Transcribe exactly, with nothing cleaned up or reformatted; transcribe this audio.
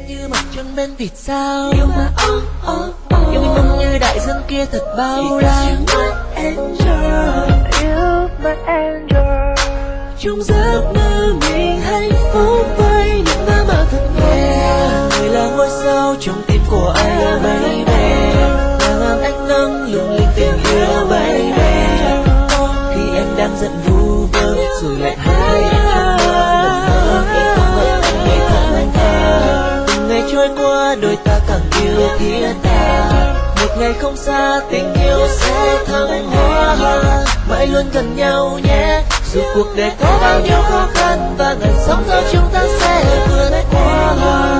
như mặt trăng bên vì sao yêu mà oh oh oh yêu mình mong như đại dương kia thật bao la. My angel, You my angel. trong giấc mơ mình hạnh phúc với những mơ màng thật nhẹ. Người là ngôi sao trong tim của anh baby, là ngàn ánh nắng lung linh tình yêu baby. Khi em đang giận vu vơ rồi lại hai em trong mơ lần mơ khi không ngờ anh ngày thật anh thơ. Từng ngày trôi qua đôi ta càng yêu thiết tha, một ngày không xa tình yêu sẽ thăng hoa. Mãi luôn gần nhau nhé, dù cuộc đời có bao nhiêu khó khăn và ngàn sóng gió chúng ta sẽ vượt qua.